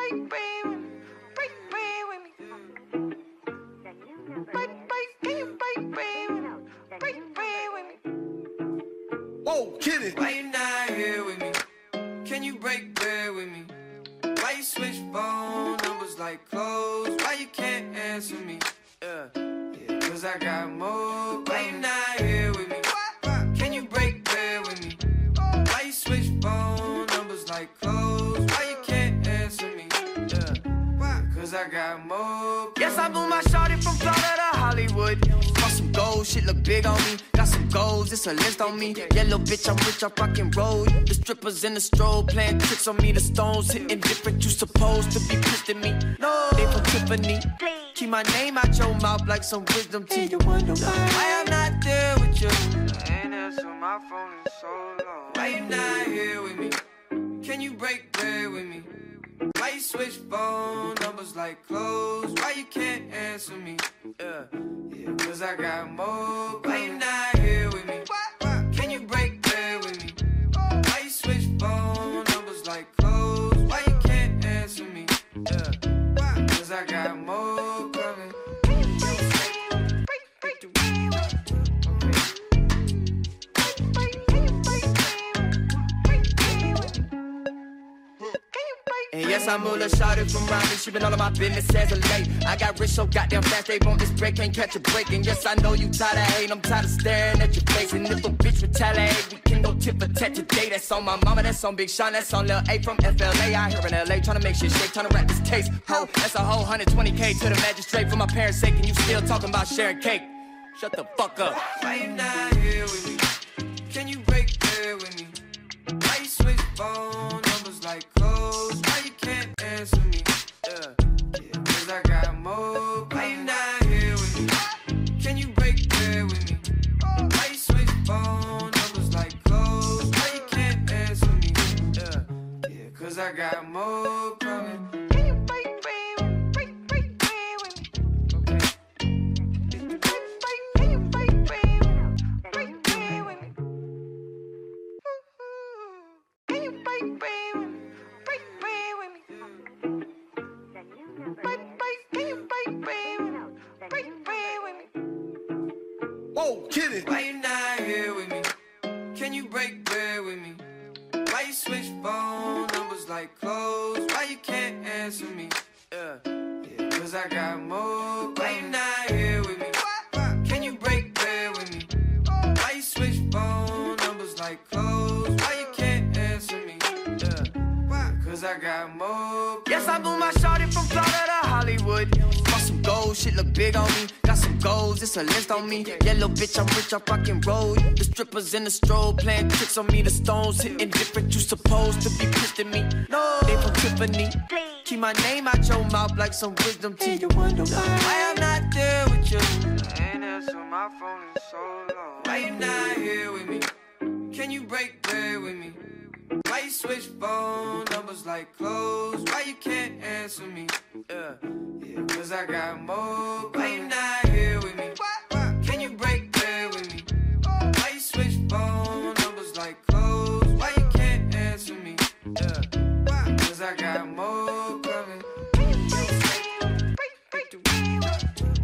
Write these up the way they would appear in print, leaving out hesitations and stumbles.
break bread with me? Break bread with me. Can you break bread with me? Break bread with me. Whoa, kid it. Why you not here with me? Can you break bread with me? Why you switch phone numbers like clothes? Why you can't answer me? Cause I got more. Why you not here with me? Can you break bread with me? Why you switch phone numbers like clothes? Why you can't answer me? Cause I got more. Yes, I moved my shawty from Florida to Hollywood. Bought some gold, shit look big on me. Got some goals, it's a list on me. Yellow bitch, I'm rich, I rock and roll. The strippers in the strobe playing tricks on me. The stones hitting different, you supposed to be pissed at me. No, they from Tiffany. Keep my name out your mouth like some wisdom teeth. You wonder why I'm not there with you. I ain't answer my phone in so long. Why you not here with me? Can you break bread with me? Why you switch phone numbers like clothes? Why you can't answer me? Cause I got more. Why you not here with me? Can you break bread with me? Why you switch phone numbers like clothes? Why you can't answer me? Cause I got more coming. And yes, I'm Mula Shawty from Raleigh. She been all of my business as of late. I got rich so goddamn fast, they want this break, can't catch a break. And yes, I know you tired of hating, I'm tired of staring at your face. And if a bitch retaliate, we can go tit for tat today. That's on my mama, that's on Big Sean, that's on Lil A from FLA. Out here in LA, tryna make shit shake, tryna rap this case. Ho, that's a whole 120K to the magistrate for my parents' sake. And you still talking about sharing cake. Shut the fuck up. Why you not here with me? Can you break bread with me? Why you switch phone numbers like clothes? Why you can't answer me? Cause I got more. Why you not here with me? Can you break bread with me? Why you switch phone numbers like clothes? Why you can't answer me? Cause I got more coming. Can you break bread with me? Break bread with me. Can you break bread with me? Break bread with me. Can you break bread with me? Break bread with me. Can you break bread with me? Break bread with me. Whoa, kid it. Why you not here with me? Can you break bread with me? Why you switch phone numbers like clothes? Why you can't answer me? Cause I got more. Why you not here with me? Can you break bread with me? Why you switch phone numbers like clothes? Why you can't answer me? Cause I got more. Yes, I moved my shawty from Florida to Hollywood. Bought some gold, shit look big on me. Got some goals, it's a list on me. Yellow bitch, I'm rich, I rock and roll. The strippers in the strobe playing tricks on me. The stones hitting different, you supposed to be pissed at me. No, they from Tiffany. Keep my name out your mouth like some wisdom teeth. You wonder why I'm not there with you. I ain't answer my phone in so long. Why you not here with me? Can you break bread with me? Why you switch phone numbers like clothes? Why you can't answer me? Cause I got more. Why you not here with me? Can you break bread with me? Why you switch phone numbers like clothes? Why you can't answer me? Cause I got more coming. Can you break bread with me? Break bread with me.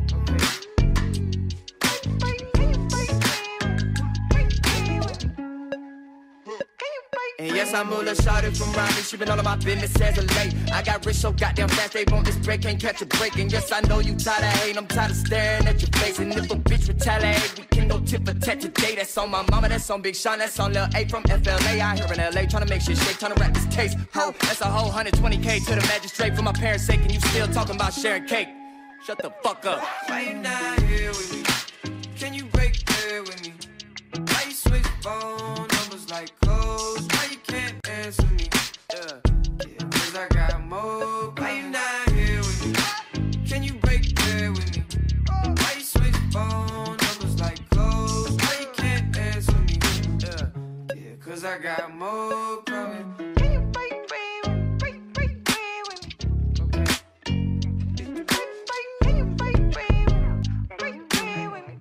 And yes, I'm Mula Shawty from Raleigh. She been all of my business as of late. I got rich so goddamn fast, they want this break, can't catch a break. And yes, I know you tired of hating, I'm tired of staring at your face. And if a bitch retaliate, we can go tit for tat today. That's on my mama, that's on Big Sean, that's on Lil A from FLA. Out here in LA, tryna make shit shake, tryna rap this case. Ho, that's a whole 120K to the magistrate for my parents' sake. And you still talking about sharing cake. Shut the fuck up. Why you not here with me? Can you break bread with me? Why you switch phone numbers like clothes? Why you can't answer me? Cause I got more. Why you not here with me? Can you break bread with me? Why you switch phone numbers like clothes? Why you can't answer me? Cause I got more coming. Can you break bread with me? Break bread with me. Can you break bread with me? Break bread with me.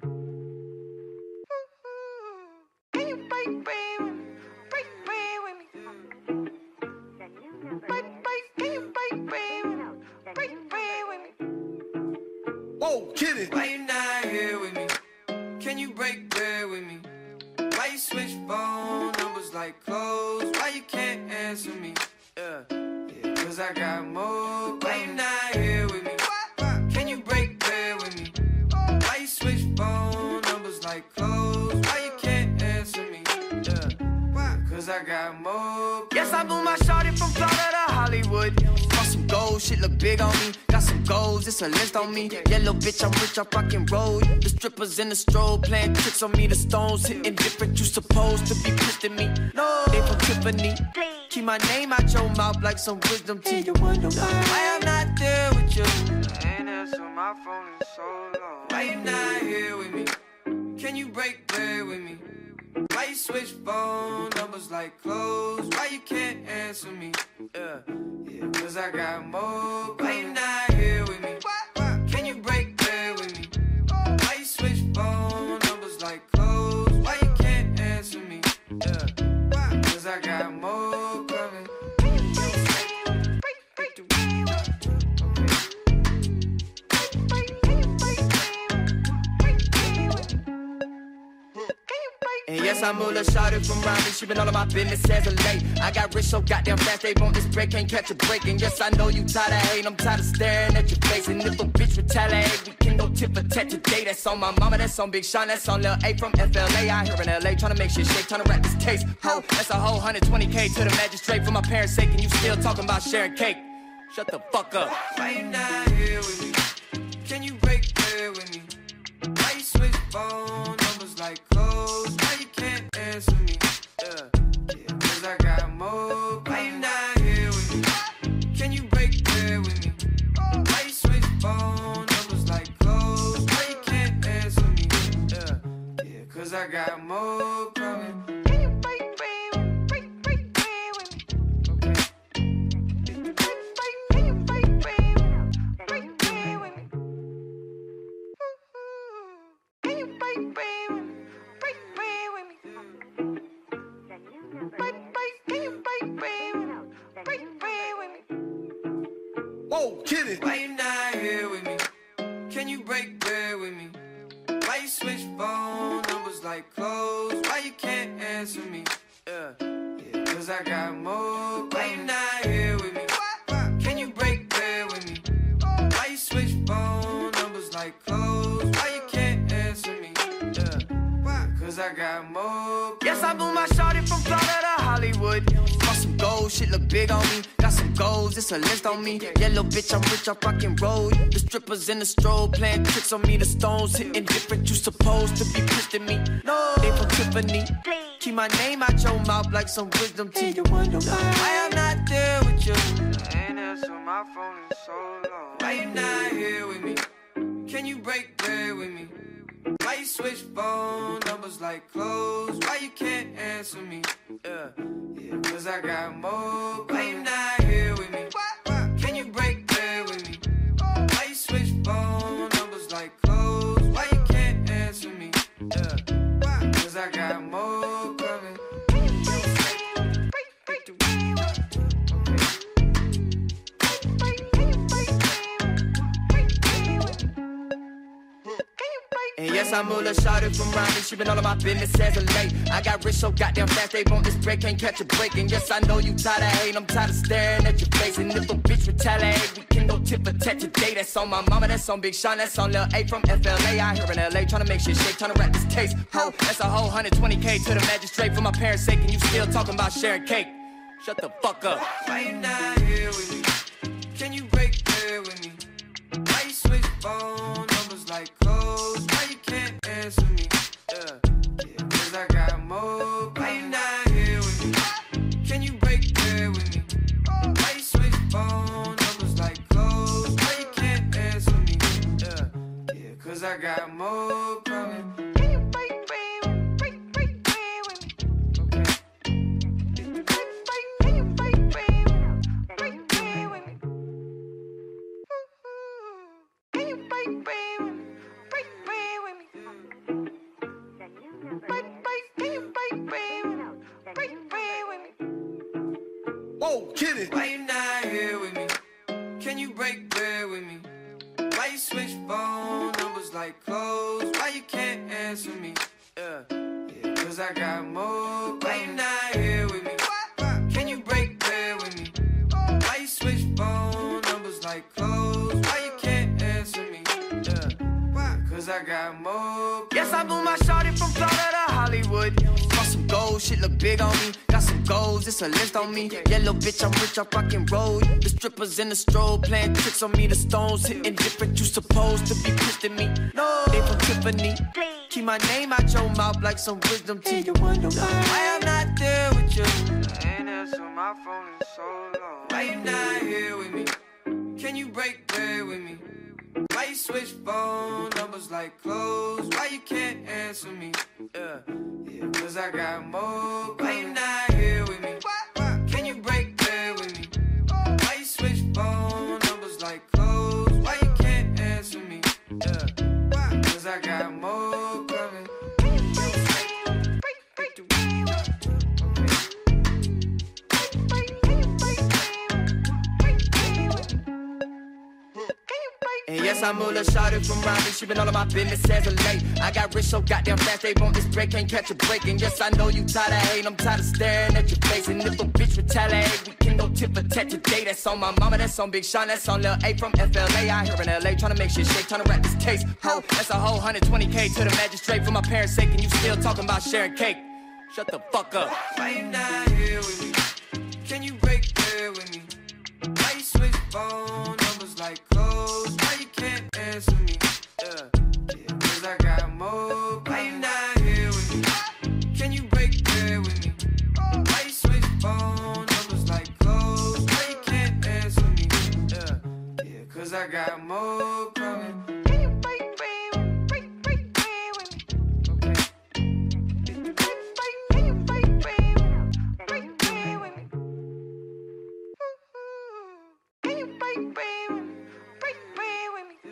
Can you break bread with me? Break bread with me. Can you break bread? Whoa, kidding. Why you not here with me? Can you break bread with me? Why you switch phone numbers like clothes? Why you can't answer me? Cause I got more. Why you not here with me? Can you break bread with me? Why you switch phone numbers like clothes? Why you can't answer me? Cause I got more. Yes, I blew my shorty from Florida to Hollywood. Bought some gold, shit look big on me. Got some goals, it's a list on me. Yellow bitch, I'm rich, I rock and roll. The strippers in the strobe playing tricks on me. The stones hitting different, you supposed to be pissed at me. No, they from Tiffany. Keep my name out your mouth like some wisdom teeth. You wonder why I'm not there with you. I ain't answer my phone in so long. Why you not here with me? Can you break bread with me? Why you switch phone numbers like clothes? Why you can't answer me? Cause I got more. Why you not here with me? Can you break bread with me? Why you switch phone numbers like clothes? Why you can't answer me? Cause I got more coming. And yes, I'm Mula Shawty from Raleigh. She been all of my business as of late. I got rich so goddamn fast, they want this break, can't catch a break. And yes, I know you tired of hating, I'm tired of staring at your face. And if a bitch retaliate, we can go tit for tat today. That's on my mama, that's on Big Sean, that's on Lil A from FLA. Out here in LA, tryna make shit shake, tryna rap this case. Ho, that's a whole 120K to the magistrate for my parents' sake. And you still talking about sharing cake. Shut the fuck up. Why you not here with me? Can you break bread with me? Why you switch phone numbers like clothes? Why you can't answer me? Cause I got more. Why you not here with me? Can you break bread with me? Why you switch phone numbers like clothes? Why you can't answer me? Cause I got more coming. Can you break bread with me? Break bread with me? Can you break bread with me? Can you break bread with me? Break bread with me? Can you break bread with me? Break bread with me? Whoa, kidding. Why you not here with me? Can you break bread with me? Why you switch phone numbers like clothes? Why you can't answer me? Cause I got more. Why you not here with me? Can you break bread with me? Why you switch phone numbers like clothes? Why you can't answer me? Cause I got more. Yes, I blew my shorty from Florida to Hollywood. Bought some gold, shit look big on me. Got some goals, it's a list on me. Yellow bitch, I'm rich, I rock and roll. The strippers in the strobe playing tricks on me. The stones hitting different, you supposed to be pissed at me. No, they from Tiffany. Keep my name out your mouth like some wisdom teeth. You wonder why I'm not there with you. I ain't answer my phone in so long. Why you not here with me? Can you break bread with me? Why you switch phone numbers like clothes? Why you can't answer me? Cause I got more. Why you not here with me? Can you break bread with me? Why you switch phone numbers like clothes? Why you can't answer me? Cause I got more coming. Can you break bread with me? And yes, I'm Mula Shawty from Raleigh. She been all of my business as of late. I got rich so goddamn fast, they want this break, can't catch a break. And yes, I know you tired of hating, I'm tired of staring at your face. And if a bitch retaliate, we can go tit for tat today. That's on my mama, that's on Big Sean, that's on Lil A from FLA. Out here in LA, tryna make shit shake, tryna rap this case. Ho, that's a whole 120K to the magistrate for my parents' sake. And you still talking about sharing cake. Shut the fuck up. Why you not here with me? Can you break bread with me? Why you switch phone numbers like clothes? Why you can't answer me? Cause I got more. Why you not here with me? Can you break bread with me? Why you switch phone numbers like clothes? Why you can't answer me? Cause I got more coming. Can you break bread with me? Break bread with me? Can you break bread with me? Can you break bread with me? Break bread with me? Can you break bread with me? Break bread with me? Whoa, kidding. Why you not here with me? Can you break bread with me? Why you switch phone numbers like clothes? Why you can't answer me? Yeah, cause I got more. Why you not here with me? Can you break bread with me? Why you switch phone numbers like clothes? Why you can't answer me? Yeah, cause I got more. Yes, I moved my shawty from Florida to Hollywood. Got some gold, shit look big on me. Got some goals, it's a list on me. Yellow bitch, I'm rich, I rock and roll. The strippers in the strobe playing tricks on me. The stones hitting different, you supposed to be pissed at me. No, they from Tiffany. Keep my name out your mouth like some wisdom teeth. You wonder why I'm not there with you. I ain't answering my phone in so long. Why you not here with me? Can you break bread with me? Why you switch phone numbers like clothes? Why you can't answer me? Cause I got more. Why you not here with me? Can you break bread with me? Why you switch phone numbers like clothes? Why you can't answer me? Cause I got more coming. And yes, I'm Mula Shawty from Raleigh. She been all of my business as of late. I got rich so goddamn fast, they want this break, can't catch a break. And yes, I know you tired of hating, I'm tired of staring at your face. And if a bitch retaliate, we can go tit for tat today. That's on my mama, that's on Big Sean, that's on Lil A from FLA. Out here in LA, tryna make shit shake, tryna wrap this case. Ho, that's a whole 120K to the magistrate for my parents' sake. And you still talking about sharing cake. Shut the fuck up. Why you not here with me? Can you break bread with me? Why you switch phone numbers like clothes? Why you can't answer me? Cause I got more. Why you not here with me? Can you break bread with me? Why you switch phone numbers like clothes? Why you can't answer me? Cause I got more coming. Can you break bread with me? Break bread with me? Can you break bread with me? Can you break bread with me? Break bread with me?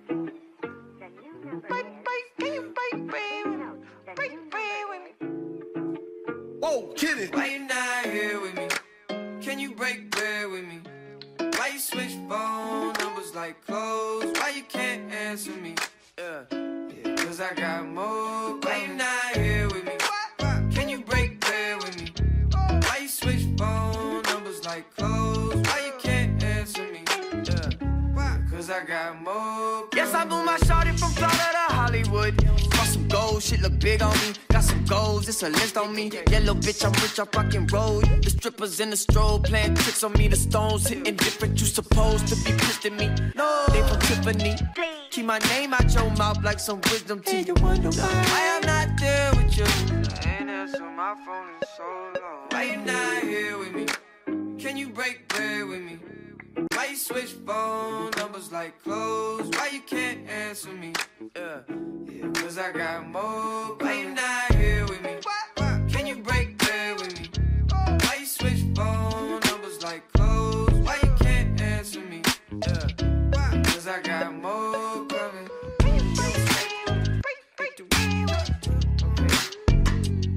Can you break bread with me? Break bread with me? Whoa, kitty. Why you not here with me? Can you break bread with me? Why you switch phone numbers like clothes? Why you can't answer me? Cause I got more. Why you not here with me? Can you break bread with me? Why you switch phone numbers like clothes? Why you can't answer me? Cause I got more. Yes, I moved my shawty from Florida to Hollywood. Got some gold, shit look big on me. Got some goals, it's a list on me. Yellow bitch, I'm rich, I rock and roll. The strippers in the strobe playing tricks on me. The stones hitting different, you supposed to be pissed at me. No, they from Tiffany. Keep my name out your mouth like some wisdom teeth. You wonder why I'm not there with you. I ain't answering my phone in so long. Why you not here with me? Can you break bread with me? Why you switch phone numbers like clothes? Why you can't answer me? Cause I got more. Why you not here with me? Can you break bread with me? Why you switch phone numbers like clothes? Why you can't answer me? Cause I got more coming. Can you break bread with me?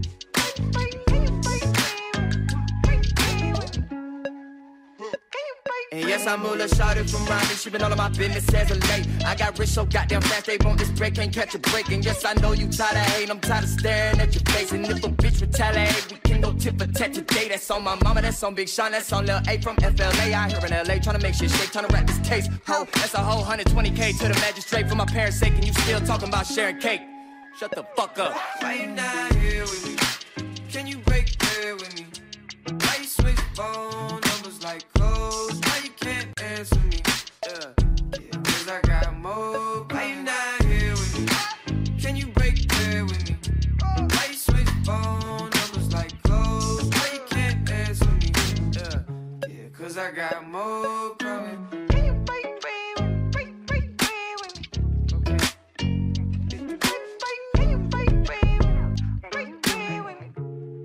And yes, I'm Mula Shawty from Raleigh. She been all of my business as of late. I got rich so goddamn fast, they want this break, can't catch a break. And yes, I know you tired of hating, I'm tired of staring at your face. And if a bitch retaliate, we can go tit for tat today. That's on my mama, that's on Big Sean, that's on Lil A from FLA. Out here in LA, tryna make shit shake, tryna wrap this case. Ho, that's a whole 120K to the magistrate for my parents' sake. And you still talking about sharing cake. Shut the fuck up. Why you not here with me? Can you break bread with me? Why you switch phone numbers like clothes? Why you can't answer me? Cause I got more. Why you not here with me? Can you break bread with me? Why you switch phone numbers like clothes? Why you can't answer me? Cause I got more coming. Can you break bread with me? Break bread with me? Can you break bread with me?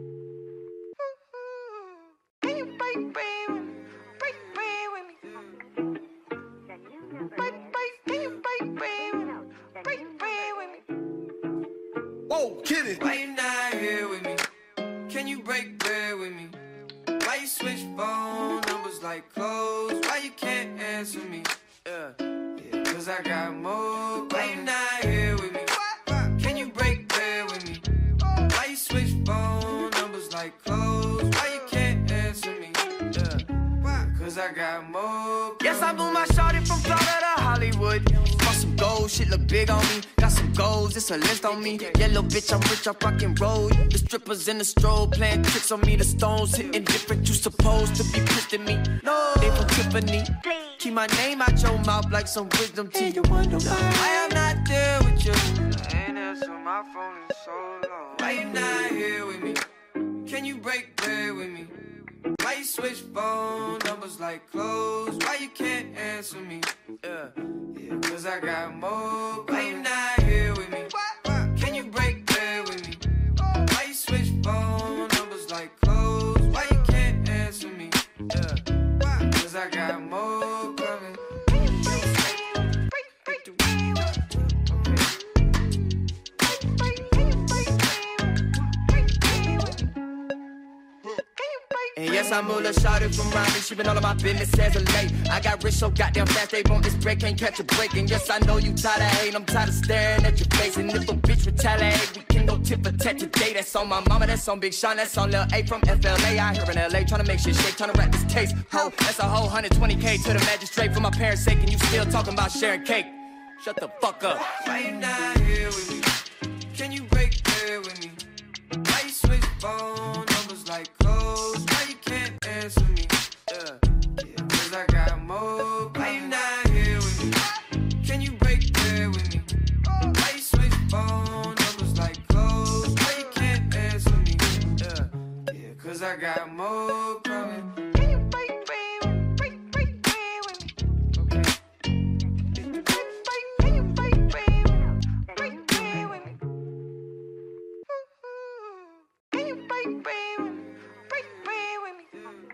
Can you break bread with me? Break bread with me? Can you break bread with me? Break bread with me? Whoa, kitty. Why you not here with me? Can you break bread with me? Why you switch phone numbers like clothes? Why you can't answer me? Cause cause I got more. Why you not here with me? Can you break bread with me? Why you switch phone numbers like clothes? Why you can't answer me? Cause I got more. Yes, I moved my shawty from Florida to Hollywood. Want some gold, shit look big on me. Got some goals, it's a list on me. Yeah, little bitch, I'm rich, I rock and roll. The strippers in the strobe playing tricks on me. The stones hitting different, you supposed to be pissed at me. No, they from Tiffany. Keep my name out your mouth like some wisdom teeth. You wonder why I'm not there with you. I ain't answer my phone in so long. Why you not here with me? Can you break bread with me? Why you switch phone numbers like clothes? Why you can't answer me? Cause I got more. Why you not here with me? Can you break bread with me? Why you switch phone numbers like clothes? Why you can't answer me? Cause I got more coming. And yes, I'm Mula Shawty from Raleigh. She been all of my business as of late. I got rich so goddamn fast, they want this break, can't catch a break. And yes, I know you tired of hating, I'm tired of staring at your face. And if a bitch retaliate, we can go tit for tat today. That's on my mama, that's on Big Sean, that's on Lil A from FLA. Out here in LA, tryna make shit shake, tryna rap this case. Ho, that's a whole 120K to the magistrate for my parents' sake. And you still talking about sharing cake. Shut the fuck up. Why you not here with me? Can you break bread with me? Why you switch phone numbers like clothes? Why you can't answer me? Cause I got more. Why you not here with me? Can you break bread with me? Why you switch phone numbers like clothes? Why you can't answer me? Cause I got more coming. Can you break bread with me? Break bread with me? Can you break bread with me? Can you break bread with me? Break bread with me?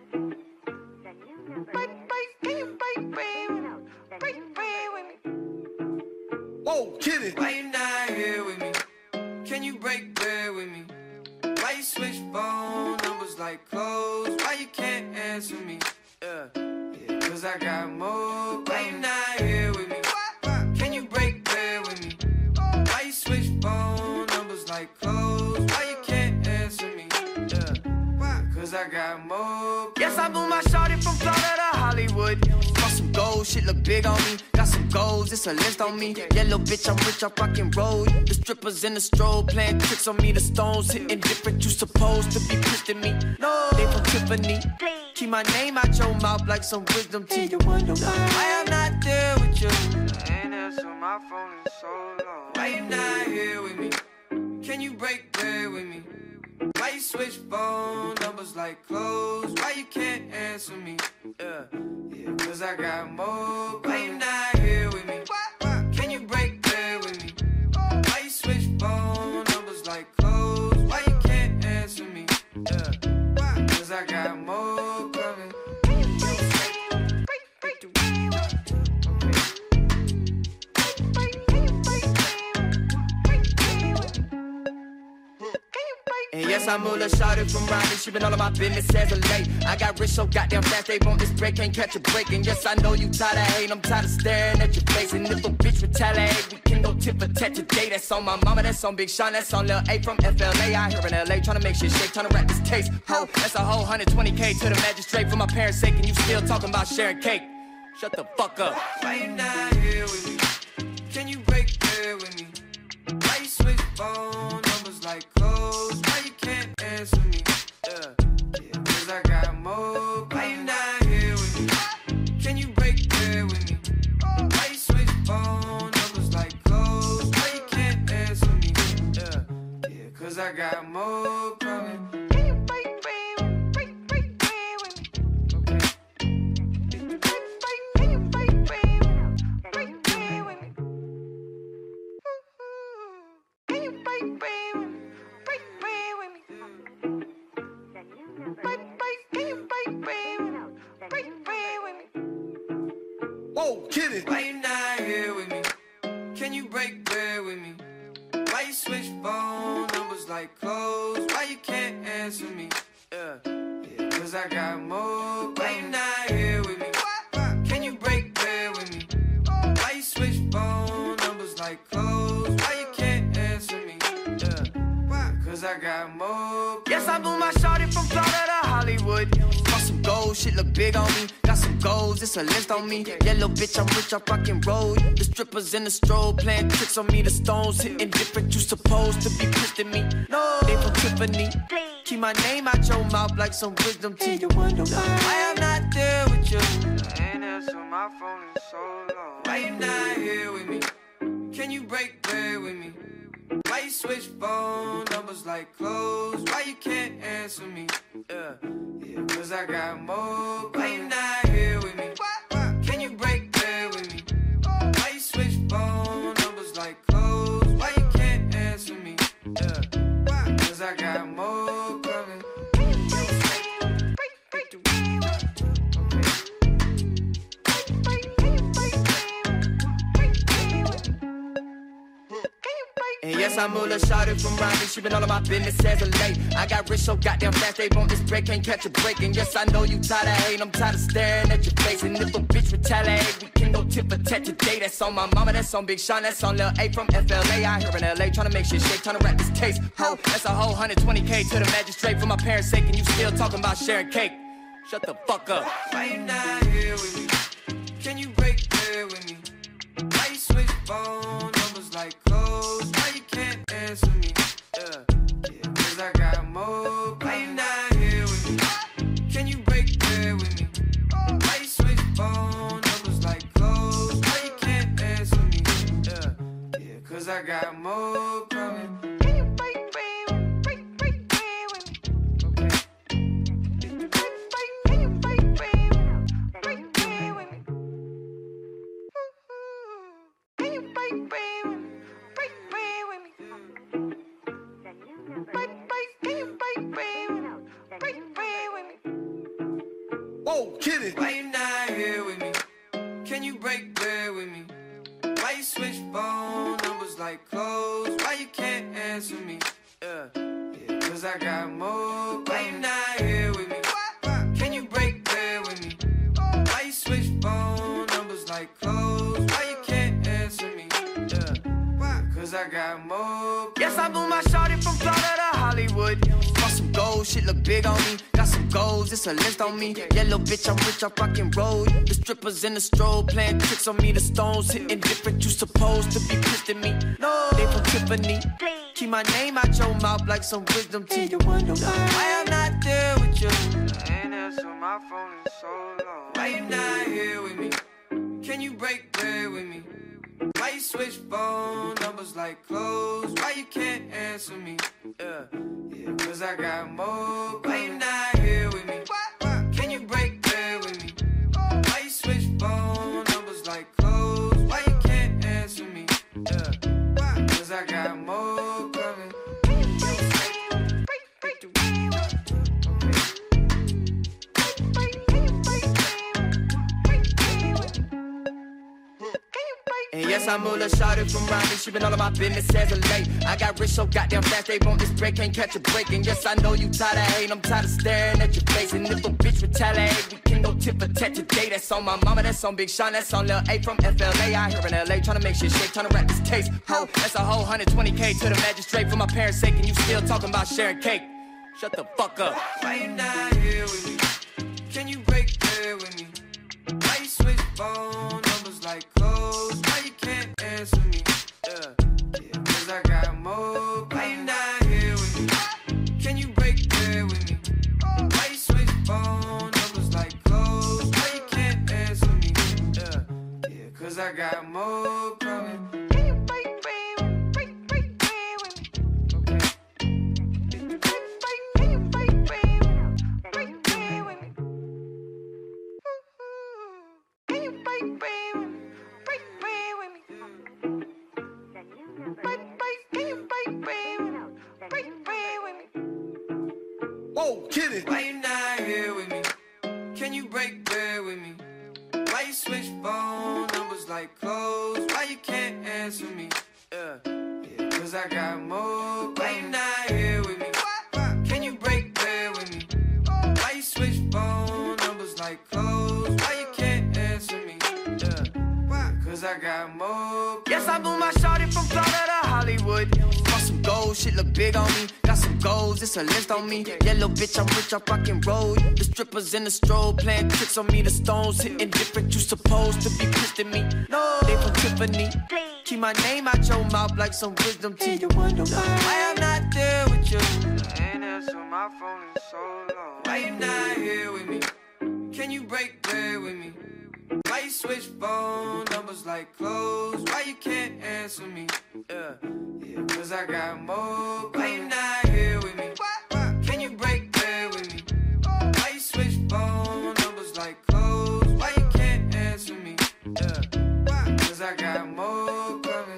Can you break bread with me? Break bread with me? Whoa, kitty. Why you not here with me? Can you break bread with me? Why you switch phone numbers like clothes? Why you can't answer me? Cause I got more. Why you not here with me? Can you break bread with me? Why you switch phone numbers like clothes? Why you can't answer me? Cause I got more. Yes, I moved my shawty from Florida to Hollywood. Want some gold, shit look big on me. Got some goals, it's a list on me. Yeah, little bitch, I'm rich, I rock and roll. The strippers in the strobe playing tricks on me. The stones hitting different, you supposed to be pissed at me. No, they from Tiffany. Keep my name out your mouth like some wisdom teeth. You wonder why I'm not there with you. I ain't answer my phone in so long. Why you not here with me? Can you break bread with me? Why you switch phone numbers like clothes? Why you can't answer me? Cause I got more. Why you not here with me? Can you break bread with me? Why you switch phone numbers like clothes? Why you can't answer me? Cause I got more coming. Can you break bread with me? And yes, I'm Mula Shawty from Raleigh. She been all of my business as of late. I got rich so goddamn fast, they want this break, can't catch a break. And yes, I know you tired of hating, I'm tired of staring at your face. And if a bitch retaliate, we can go tit for tat today. That's on my mama, that's on Big Sean, that's on Lil A from FLA. Out here in LA, tryna make shit shake, tryna rap this case. Ho, that's a whole 120K to the magistrate for my parents' sake. And you still talking about sharing cake. Shut the fuck up. Why you not here with me? Can you break bread with me? Why you switch phone numbers like clothes? Why you can't answer me? Cause I got more. Why you not here with me? Can you break bread with me? Why you switch phone numbers like clothes? Why you can't answer me? Cause I got more coming. Can you break bread with me? Can you break bread with me? Can you break bread with me? Break bread with me? Can you break bread with me? Break bread with me? Whoa, kitty. Why you not here with me? Can you break bread with me? Why you switch phone numbers like clothes? Why you can't answer me? Cause I got more. Why you not here with me? Can you break bread with me? Why you switch like clothes. Why you can't answer me? Why? Cause I got more. Yes, I blew my shawty from Florida to Hollywood. Got some gold, shit look big on me. Got some goals, it's a list on me. Yellow bitch, I'm rich, I rock and roll. The strippers in the strobe playing tricks on me. The stones hitting different, you supposed to be pissed at me. No, they from Tiffany. Keep my name out your mouth like some wisdom teeth. You wonder why I'm not there with you. I ain't answer my phone in so long. Why you not here with me? Can you break bread with me? Why you switch phone numbers like clothes? Why you can't answer me? Cause I got more. Why you not here with me? Can you break bread with me? Why you switch phone numbers like clothes? Why you can't answer me? Cause I got more coming. And yes, I'm Mula Shawty from Raleigh. She been all of my business as of late. I got rich so goddamn fast, they want this break, can't catch a break. And yes, I know you tired of hating, I'm tired of staring at your face. And if a bitch retaliate, we can go tit for tat today. That's on my mama, that's on Big Sean, that's on Lil A from FLA. Out here in LA, tryna make shit shake, tryna wrap this case. Ho, that's a whole 120K to the magistrate for my parents' sake. And you still talking about sharing cake. Shut the fuck up. Why you not here with me? Can you break bread with me? Why you switch phone numbers like clothes? Why you can't answer me? Cause I got more. Why you not here with me? Can you break bread with me? Why you switch phone numbers like clothes? Why you can't answer me? Cause I got more coming. Can you break bread with me? Okay. Can you break bread with me? Can you break bread with me? Break bread with me. Can you break bread with me? Break bread with me. Whoa, kitty. Why you not here with me? Can you break bread with me? Why you switch phone numbers like clothes? Why you can't answer me? Cause I got more. Why you not here with me? Can you break bread with me? Why you switch phone numbers like clothes? Why you can't answer me? Cause I got more. Yes, I blew my shawty from Florida to Hollywood. Got some gold, shit look big on me. Got some goals, it's a list on me. Yellow bitch, I'm rich, I rock and roll. The strippers in the strobe playing tricks on me. The stones hitting different, you supposed to be pissed at me. No, they from Tiffany. Keep my name out your mouth like some wisdom teeth. You wonder why I'm not there with you. I ain't answer my phone in so long. Why you not here with me? Can you break bread with me? Why you switch phone numbers like clothes? Why you can't answer me? Cause I got more. Why you not here with me? Can you break bread with me? Why you switch phone numbers like clothes? Why you can't answer me? Cause I got more coming. Can you break bread with me? And yes, I'm Mula Shawty from Raleigh. She been all of my business as of late. I got rich so goddamn fast, they want this break, can't catch a break. And yes, I know you tired of hating, I'm tired of staring at your face. And if a bitch retaliate, we can go tit for tat today. That's on my mama, that's on Big Sean, that's on Lil A from FLA. Out here in LA, tryna make shit shake, tryna wrap this case. Ho, that's a whole 120K to the magistrate for my parents' sake. And you still talking about sharing cake. Shut the fuck up. Why you not here with me? Can you break bread with me? Why you switch phone numbers like clothes? Why you can't answer me? Cause I got more. Why you not here with me? Can you break bread with me? Why you switch phone numbers like clothes? Why you can't answer me? Cause I got more coming. Can you break bread with me? Okay. Can you break bread with me? Can you break bread with me? Break bread with me. Can you break bread with me? Break bread with me. Whoa, kitty. Why you not here with me? Can you break bread with me? Why you switch phone numbers like clothes? Why you can't answer me? Cause I got more. Why you not here with me? Can you break bread with me? Why you switch phone numbers like clothes? Why you can't answer me? Cause I I got more. Yes, I moved my shawty from Florida to Hollywood. Want some gold, shit look big on me. Got some goals, it's a list on me. Yellow bitch, I'm rich, I rock and roll. The strippers in the strobe playing tricks on me. The stones hitting different, you supposed to be pissed at me. No, they from Tiffany. Keep my name out your mouth like some wisdom teeth. You wonder why I'm not there with you. I ain't answer my phone in so long. Why you not here with me? Can you break bread with me? Why you switch phone numbers like clothes? Why you can't answer me? Yeah, cause I got more. Why you not here with me? Can you break bread with me? Why you switch phone numbers like clothes? Why you can't answer me? Yeah, cause I got more coming.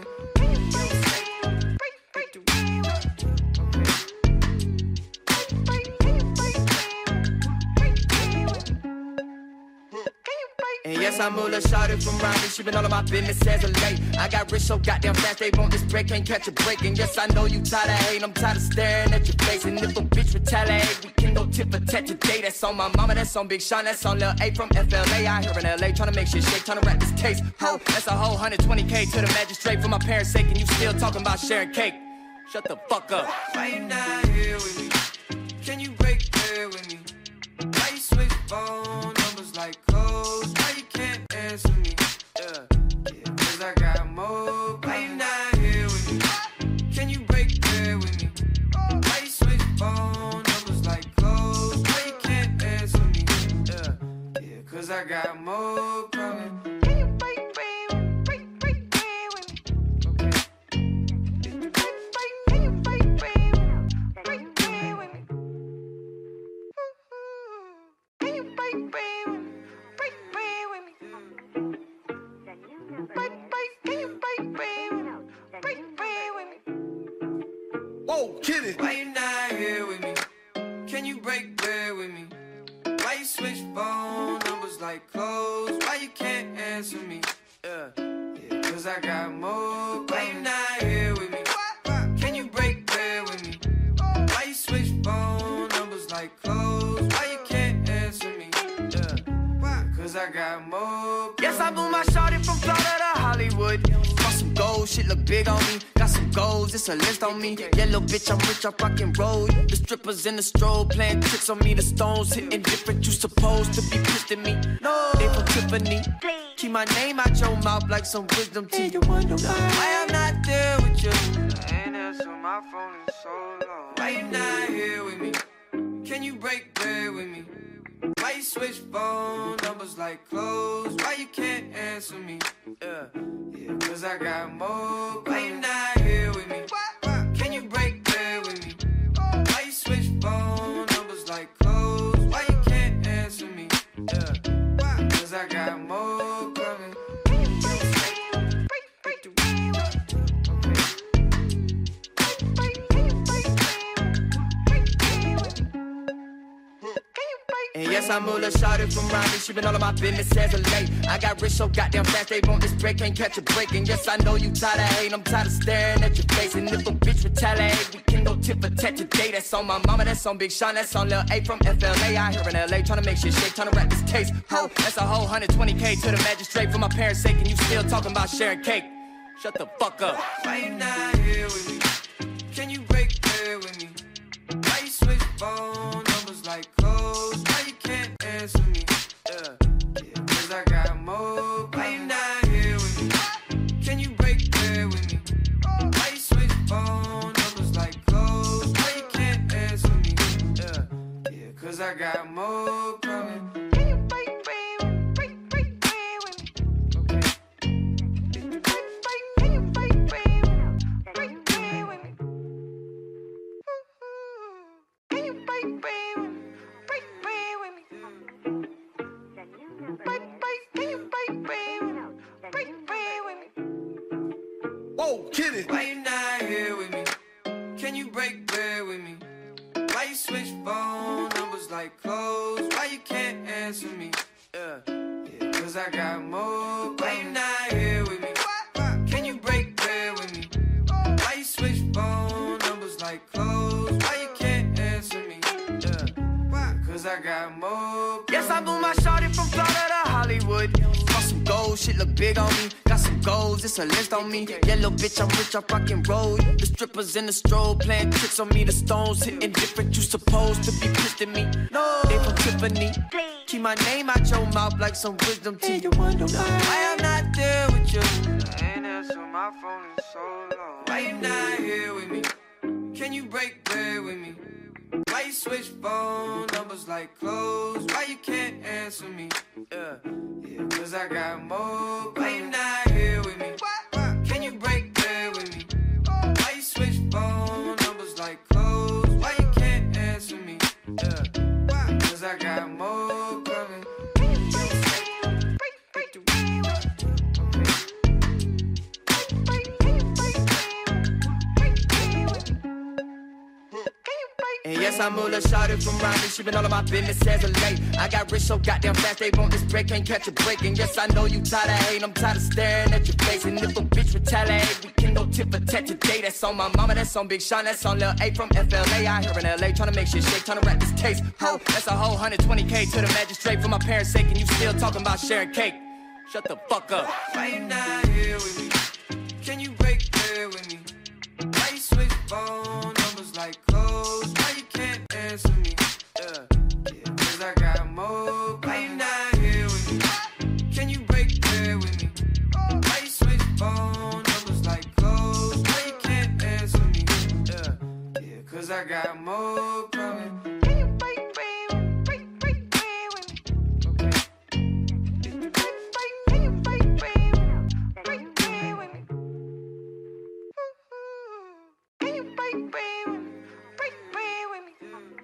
And yes, I'm Mula Shawty from Raleigh. She been all of my business as of late. I got rich so goddamn fast, they want this break, can't catch a break. And yes, I know you tired of hating, I'm tired of staring at your face. And if a bitch retaliate, we can go tit for tat today. That's on my mama, that's on Big Sean, that's on Lil A from FLA. Out here in LA, tryna make shit shake, tryna wrap this case. Ho, that's a whole 120K to the magistrate for my parents' sake. And you still talking about sharing cake. Shut the fuck up. Why you not here with me? Can you break bread with me? Why you switch phone numbers like clothes? Why you can't answer me? Yeah, cause I got more. Why you not here with me? Can you break bread with me? Why you switch phone numbers like clothes? Why you can't answer me? Yeah, cause I got more coming. Can you break bread with me? Break bread with me? Can you break bread with me? Can you break bread with me? Break bread with me? Can you break bread with me? Break bread with me? Whoa, kitty. Why you not here with me? Can you break bread with me? Why you switch phone numbers like clothes? Why you can't answer me? Yeah, cause I got more. Why you not here with me? Can you break bread with me? Why you switch phone numbers like clothes? Why you can't answer me? Yeah, cause I got more. Yes, I moved my shawty from Florida to Hollywood. Want some gold, shit look big on me. Got some goals, it's a list on me. Yellow bitch, I'm rich, I rock and roll. The strippers in the strobe playing tricks on me. The stones hitting different, you supposed to be pissed at me. No, they from Tiffany. Keep my name out your mouth like some wisdom teeth. You wonder why I'm not there with you. I ain't answer my phone in so long. Why you not here with me? Can you break bread with me? Why you switch phone numbers like clothes? Why you can't answer me? Yeah, cause I got more. Why you not here with me? Can you break bread with me? Why you switch phone numbers like clothes? Why you can't answer me? Yeah, cause I got more coming. Can you break bread with me? Break bread with me? Can you break bread with me? And yes, I'm Mula Shawty from Raleigh. She been all of my business as of late. I got rich so goddamn fast, they want this break, can't catch a break. And yes, I know you tired of hating, I'm tired of staring at your face. And if a bitch retaliate, we can go tit for tat today. That's on my mama, that's on Big Sean, that's on Lil A from FLA. Out here in LA, tryna make shit shake, tryna wrap this case. Ho, that's a whole 120K to the magistrate for my parents' sake. And you still talking about sharing cake. Shut the fuck up. Why you not here with me? Can you break bread with me? Why you switch phone numbers like clothes? Why you can't answer me? Yeah, cause I got more. Why you not here with me? Can you break bread with me? Why you switch phone numbers like clothes? Why you can't answer me? Yeah, cause I got more coming. Can you break bread with me? Break bread with me? Can you break bread with me? Break bread with me? Can you break bread with me? Break bread with me? Can you break bread with me? Break bread with me? Whoa, kitty. Why you not here with me? Can you break bread with me? Why you switch phone numbers like clothes? Why you can't answer me? Yeah, cause I got more. Why you not here with me? Can you break bread with me? Why you switch phone numbers like clothes? Why you can't answer me? Yeah, cause I got more. Yes, I moved my shawty from Florida to Hollywood. Want some gold, shit look big on me. Got some goals, it's a list on me. Yeah, little bitch, I'm rich, I rock and roll. The strippers in the strobe playing tricks on me. The stones hitting different, you supposed to be pissed at me. No, they from Tiffany. Keep my name out your mouth like some wisdom teeth. You wonder why I'm not there with you. I ain't answer my phone in so long. Why you not here with me? Can you break bread with me? Why you switch phone numbers like clothes? Why you can't answer me? Yeah, cause I got more. Why you not here with me? Can you break bread with me? Why you switch phone numbers like clothes? Why you can't answer me? Yeah, cause I got more coming. And yes, I'm Mula Shawty from Raleigh. She been all of my business as of late. I got rich so goddamn fast, they want this break, can't catch a break. And yes, I know you tired of hating, I'm tired of staring at your face. And if a bitch retaliate, we can go tit for tat today. That's on my mama, that's on Big Sean, that's on Lil A from FLA. Out here in LA, tryna make shit shake, tryna wrap this case. Ho, that's a whole 120K to the magistrate for my parents' sake. And you still talking about sharing cake. Shut the fuck up. Why you not here with me? Can you break bread with me? Why you switch phone numbers like clothes? Why you can't answer me? Yeah, cause I got more. Why you not here with me? Can you break bread with me? Why you switch phone numbers like clothes? Why you can't answer me? Yeah, cause I got more coming. Can you break bread with me? Break bread with me? Can you break bread with me? Can you break bread with me? Break bread with me?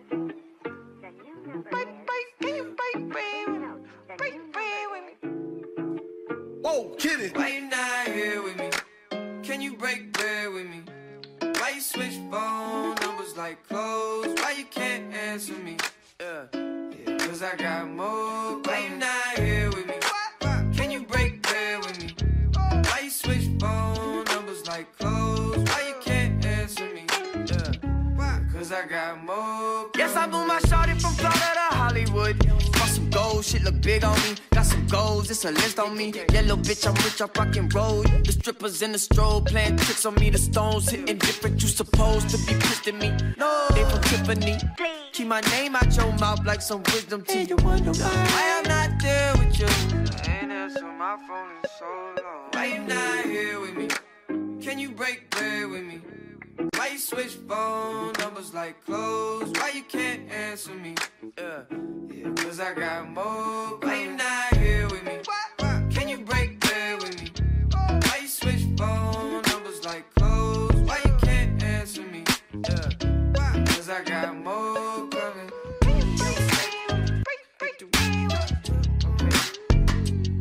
Can you break bread with me? Break bread with me? Whoa, kitty. Why you not here with me? Can you break bread with me? Why you switch phone numbers like clothes? Why you can't answer me? Yeah, cause I got more. Why you not here with me? Can you break bread with me? Why you switch phone numbers like clothes? Why you can't answer me? Yeah, cause I got more. Yes, I moved my shawty from Florida to Hollywood. Bought some gold, shit look big on me. Got some goals, it's a list on me. Yeah, little bitch, I'm rich, I rock and roll. The strippers in the strobe playing tricks on me. The stones hitting different, you supposed to be pissed at me. No, they from Tiffany. Keep my name out your mouth like some wisdom teeth. You wonder why I'm not there with you. I ain't answer my phone in so long. Why you not here with me? Can you break bread with me? Why you switch phone numbers like clothes? Why you can't answer me? Yeah, cause I got more. Why you not here with me? Can you break bread with me? Why you switch phone numbers like clothes? Why you can't answer me? Yeah, cause I got more coming. Can you break bread with me?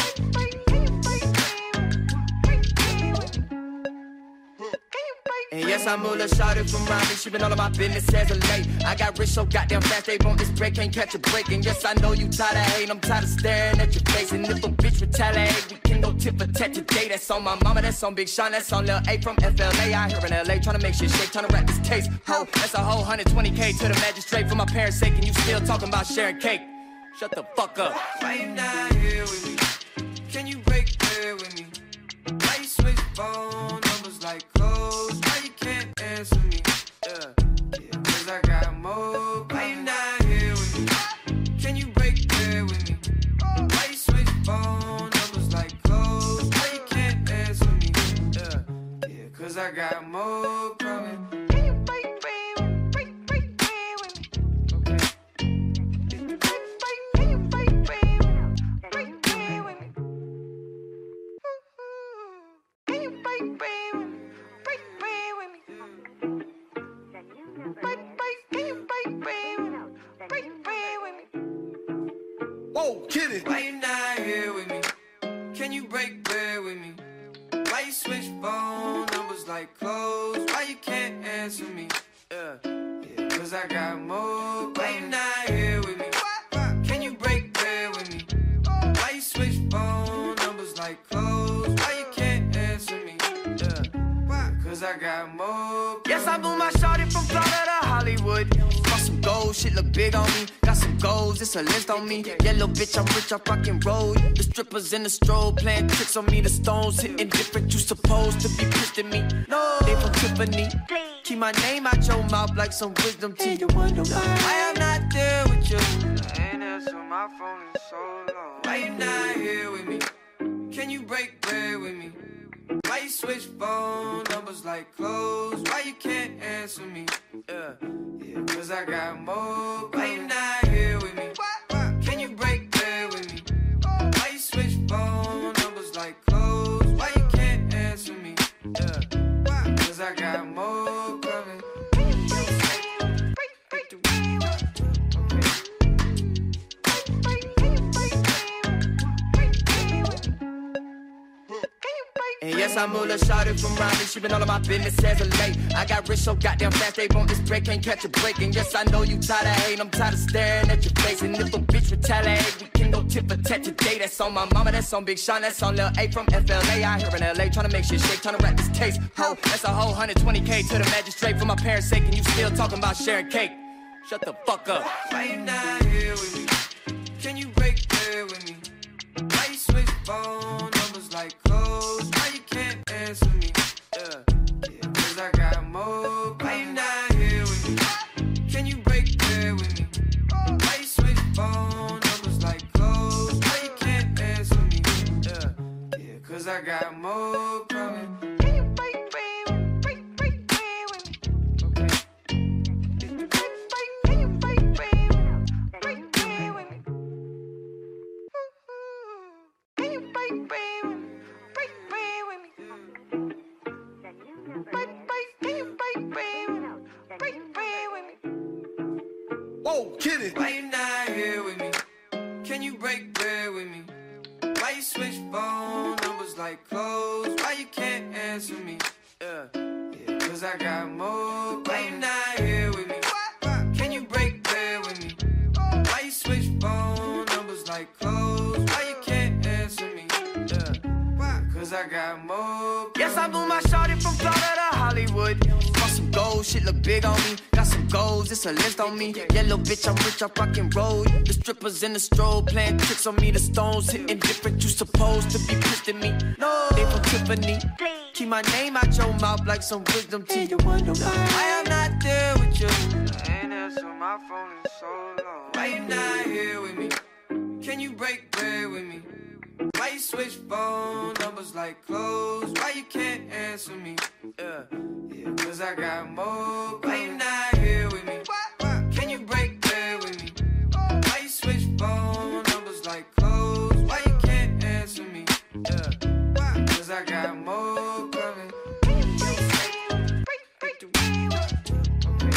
And yes, I'm Mula Shawty from Raleigh. She been all of my business as of late. I got rich so goddamn fast, they want this break, can't catch a break. And yes, I know you tired of hating, I'm tired of staring at your face. And if a bitch retaliate, we can go tit for tat today. That's on my mama, that's on Big Sean, that's on Lil A from FLA. Out here in LA, tryna make shit shake, tryna wrap this case. Ho, that's a whole 120K to the magistrate for my parents' sake. And you still talking about sharing cake. Shut the fuck up. Why you not here with me? Can you break bread with me? Why you switch phone numbers like clothes? Why you can't answer me? Yeah, cause I got more. Why you not here with me? Can you break bread with me? Why you switch phone numbers like clothes? Why you can't answer me? Yeah, cause I got more coming. Can you break bread with me? Break bread with me? Can you break bread with me? Break bread with me? Can you break bread with me? Break bread with me? Can you break bread with me? Break bread with me? Whoa, kitty. Why you not here with me? Can you break bread with me? Why you switch phone numbers like clothes? Why you can't answer me? Yeah, cause I got more. Why you not here with me? Can you break bread with me? Why you switch phone numbers like clothes? Why you can't answer me? Yeah, cause I got more. Yes, I moved my shawty from Florida to Hollywood. Bought some gold, shit look big on me. Got some some goals, it's a list on me. Yellow bitch, I'm rich, I rock and roll. The strippers in the strobe playing tricks on me. The stones hitting different, you supposed to be pissed at me. No, they from Tiffany. Keep my name out your mouth like some wisdom teeth. You wonder why I'm not there with you. I ain't answer my phone in so long. Why you not here with me? Can you break bread with me? Why you switch phone numbers like clothes? Why you can't answer me? Yeah, cause I got more. Why you not here with me? Can you break bread with me? Why you switch phone numbers like clothes? Why you can't answer me? Yeah, cause I got more coming. And yes, I'm Mula Shawty from Raleigh. She been all of my business as of late. I got rich so goddamn fast, they want this break, can't catch a break. And yes, I know you tired of hating, I'm tired of staring at your face. And if a bitch retaliate, we can go tit for tat today. That's on my mama, that's on Big Sean, that's on Lil A from FLA. Out here in LA, tryna make shit shake, tryna wrap this case. Ho, that's a whole 120K to the magistrate for my parents' sake. And you still talking about sharing cake. Shut the fuck up. Why you not here with me? Can you break bread with me? Why you switch phone numbers like clothes? Why you can't answer me? Yeah, cause I got more. Why you not here with me? Can you break bread with me? Why you switch phone numbers like clothes? Why you can't answer me? Yeah, cause I got more coming. Can you break bread with me? Break bread with me? Okay. Can you break bread with me? Can you break bread with me? Break bread with me? Can you break bread with me? Break bread with me? Whoa, kitty. Why you not here with me? Can you break bread with me? Why you switch phone numbers like clothes? Why you can't answer me? Yeah, cause I got more. Why you not here with me? Can you break bread with me? Why you switch phone numbers like clothes? Why you can't answer me? Yeah, cause I got more. Yes, I moved my shawty from Florida to Hollywood. Want some gold, shit look big on me. Got some goals, it's a list on me. Yellow bitch, I'm rich, I rock and roll. The strippers in the strobe playing tricks on me. The stones hitting different, you supposed to be pissed at me. No, they from Tiffany. Keep my name out your mouth like some wisdom teeth. You wonder why I'm not there with you. I ain't answer my phone in so long. Why you not here with me? Can you break bread with me? Why you switch phone numbers like clothes? Why you can't answer me? Yeah, cause I got more. Why you not here with me? Can you break bread with me? Why you switch phone numbers like clothes? Why you can't answer me? Yeah, cause I got more coming. Can you break bread with me?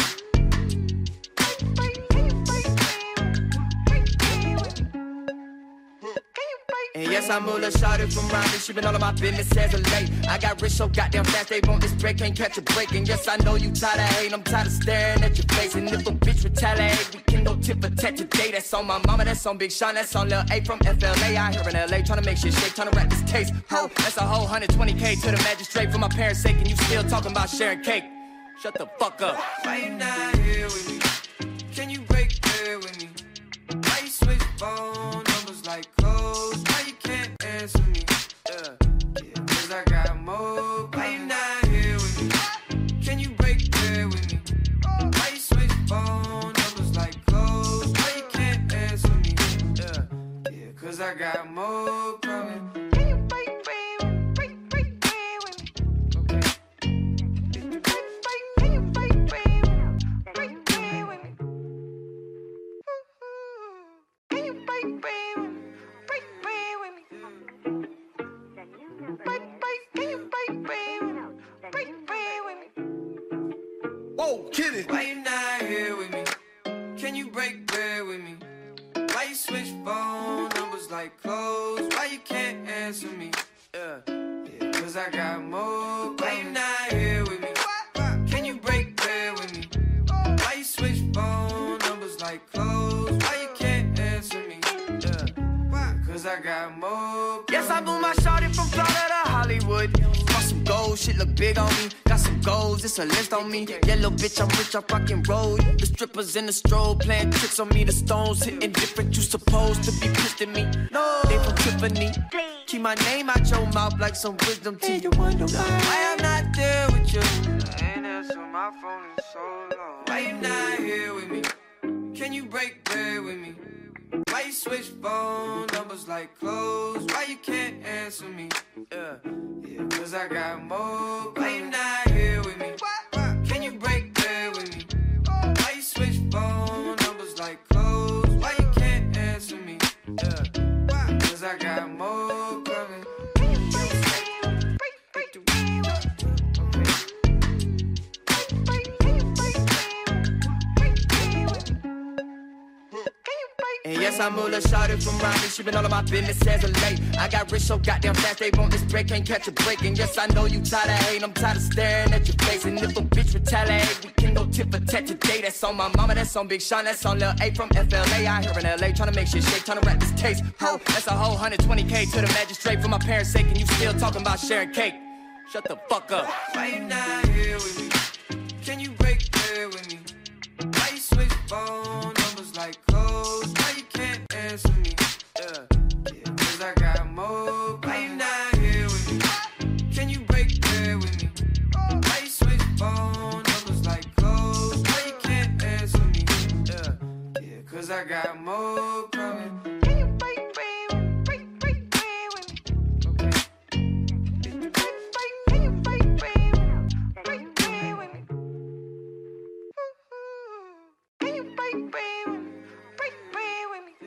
And yes, I'm Mula Shawty from Raleigh. She been all of my business as of late. I got rich so goddamn fast, they want this break, can't catch a break. And yes, I know you tired of hating, I'm tired of staring at your face. And if a bitch retaliate, we can go tit for tat today. That's on my mama, that's on Big Sean, that's on Lil A from FLA. Out here in LA, tryna make shit shake, tryna wrap this case. Ho, that's a whole 120K to the magistrate for my parents' sake. And you still talking about sharing cake. Shut the fuck up. Why you not here with me? Can you break bread with me? Why you switch phone numbers like clothes? Why you can't answer me? Yeah, cause I got more. Why you not here with me? Can you break bread with me? Why you switch phone numbers like clothes? Why you can't answer me? Yeah, cause I got more coming. Can you break bread with me? Okay. Can you break bread with me? Can you break bread with me? Break bread with me? Can you break bread with me? Break bread with me? Whoa, kitty. Why you not here with me? Can you break bread with me? Why you switch phone numbers like clothes? Why you can't answer me? Yeah, cause I got more. Why you not here with me? Can you break bread with me? Why you switch phone numbers like clothes? Why you can't answer me? Yeah, cause I got more. Yes, I moved my shawty from Florida to Hollywood. Want some gold, shit look big on me. Got some goals, it's a list on me. Yellow bitch, I'm rich, I rock and roll. The strippers in the strobe playing tricks on me. The stones hitting different, you supposed to be pissed at me. No, they from Tiffany. Keep my name out your mouth like some wisdom teeth. You wonder why I'm not there with you. I ain't answering my phone in so long. Why you not here with me? Can you break bread with me? Why you switch phone numbers like clothes? Why you can't answer me? Yeah, cause I got more. Why you not here with me? Can you break bread with me? Why you switch phone numbers like clothes? Why you can't answer me? Yeah, cause I got more coming. And yes, I'm Mula Shawty from Raleigh. She been all of my business as of late. I got rich so goddamn fast, they want this break, can't catch a break. And yes, I know you tired of hating, I'm tired of staring at your face. And if a bitch retaliate, we can go tit for tat today. That's on my mama, that's on Big Sean, that's on Lil A from FLA. Out here in LA, tryna make shit shake, tryna rap this case. Ho, that's a whole 120K to the magistrate for my parents' sake. And you still talking about sharing cake. Shut the fuck up. Why you not here with me? Can you break bread with me? Why you switch phone numbers like clothes? Why you can't answer me? Yeah, cause I got more. Why you not here with me? Can you break bread with me? Why you switch phone numbers like clothes? Why you can't answer me? Yeah, cause I got more coming. Can you break bread with me? Break bread with me? Can you break bread with me? Can you break bread with me? Break bread with me?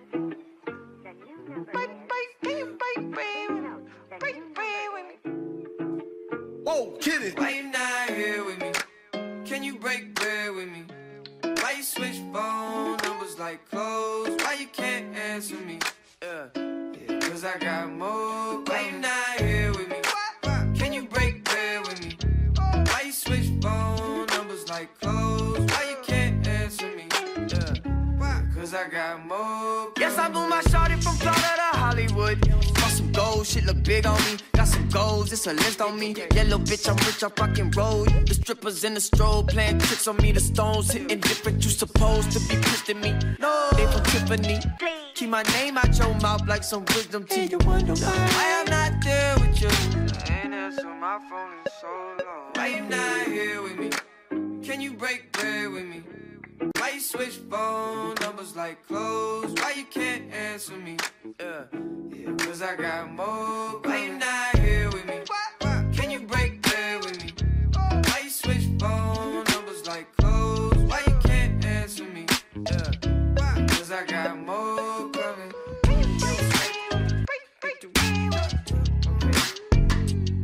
Can you break bread with me? Break bread with me? Whoa, kitty. Why you not here with me? Can you break bread with me? Why you switch phone numbers like clothes? Why you can't answer me? Yeah, cause I got more. Why you not here with me? Can you break bread with me? Why you switch phone numbers like clothes? Why you can't answer me? Yeah, cause I got more. Yes, I blew my shawty from Florida to Hollywood. Got some gold, shit look big on me. Got some goals, it's a list on me. Yellow bitch, I'm rich, I rock and roll. The strippers in the strobe playing tricks on me. The stones hitting different, you supposed to be pissed at me. No, they from Tiffany. Keep my name out your mouth like some wisdom teeth. You wonder why I'm not there with you. I ain't answering my phone in so long. Why you not here with me? Can you break bread with me? Why you switch phone numbers like clothes? Why you can't answer me? Yeah, cause I got more. Why you not here with me? Can you break bread with me? Why you switch phone numbers like clothes? Why you can't answer me? Yeah, cause I got more coming. Can you break bread with me?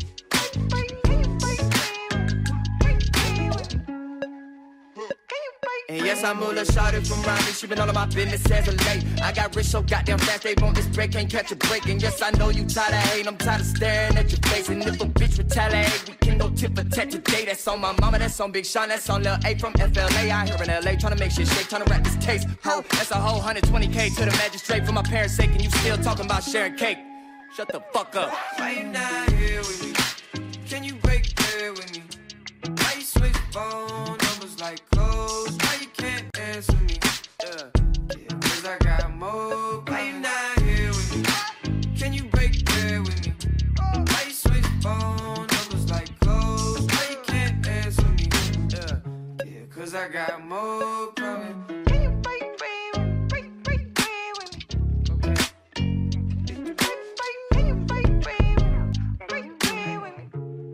And yes, I'm Mula Shawty from Raleigh. She been all of my business as of late. I got rich so goddamn fast, they want this break, can't catch a break. And yes, I know you tired of hating, I'm tired of staring at your face. And if a bitch retaliate, we can go tit for tat today. That's on my mama, that's on Big Sean, that's on Lil A from FLA. Out here in LA, tryna make shit shake, tryna rap this case. Ho, that's a whole 120K to the magistrate for my parents' sake. And you still talking about sharing cake. Shut the fuck up. Why you not here with me? Can you break bread with me? Why you switch phone numbers like clothes? Why you can't answer me? Yeah, cause I got more. Why you not here with me? Can you break bread with me? Why you switch phone numbers like clothes? Why you can't answer me? Yeah, cause I got more coming. Can you break bread with me? Break bread with me? Can you break bread with me? Break bread with me?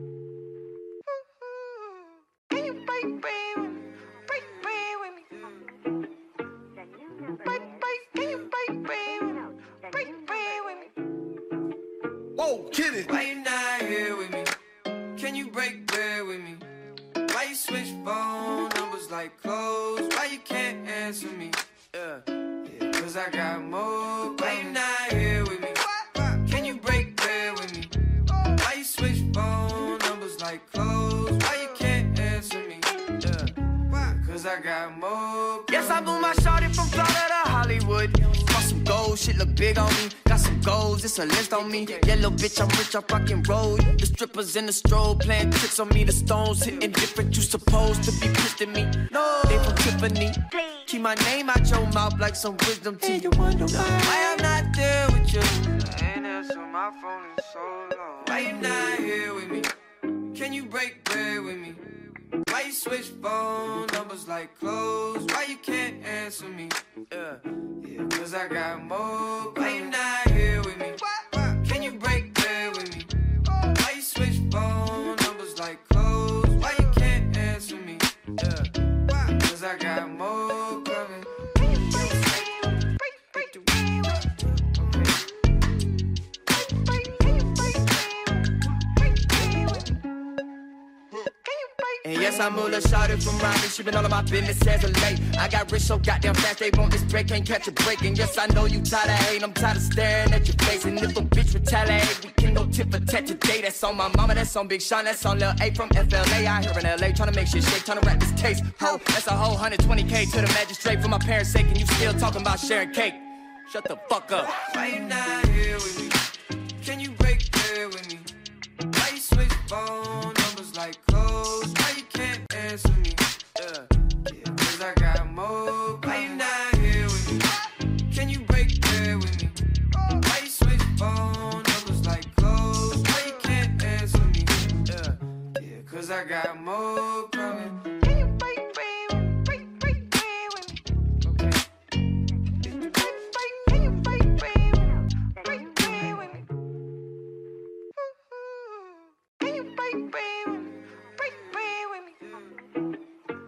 Can you break bread with me? Break bread with me? Can you break bread with me? Break bread with me? Whoa, kitty. Why you not here with me? Can you break bread with me? Why you switch phone numbers like clothes? Why you can't answer me? Yeah, cause I got more. Why you not here with me? Can you break bread with me? Why you switch phone numbers like clothes? Why you can't answer me? Yeah, cause I got more. Yes, I blew my shawty from Florida to Hollywood. Got some gold, shit look big on me. Got some goals, it's a list on me. Yellow bitch, I'm rich, I rock and roll. The strippers in the strobe playing tricks on me. The stones hitting different, you supposed to be pissed at me. No, they from Tiffany. Keep my name out your mouth like some wisdom teeth. You wonder why I'm not there with you. I ain't answer my phone in so long. Why you not here with me? Can you break bread with me? Why you switch phone numbers like clothes? Why you can't answer me? Yeah, cause I got more. Why you not here with me? Can you break bread with me? Why you switch phone numbers like clothes? Why you can't answer me? Yeah, cause I got more coming. And yes, I'm Mula Shawty from Raleigh. She been all of my business as of late. I got rich so goddamn fast, they want this break, can't catch a break. And yes, I know you tired of hating, I'm tired of staring at your face. And if a bitch retaliate, we can go tit for tat today. That's on my mama, that's on Big Sean, that's on Lil A from FLA. Out here in LA, tryna make shit shake, tryna wrap this case. Ho, that's a whole 120K to the magistrate for my parents' sake. And you still talking about sharing cake. Shut the fuck up. Why you not here with me? Can you break bread with me? Why you switch phone numbers like clothes? Why you can't answer me? Yeah, cause I got more. Why you not here with me? Can you break bread with me? Why you switch phone numbers like clothes? Why you can't answer me? Yeah, cause I got more coming. Can you break bread with me? Okay. Can you break bread with me? Can you break bread with me? Break bread with me.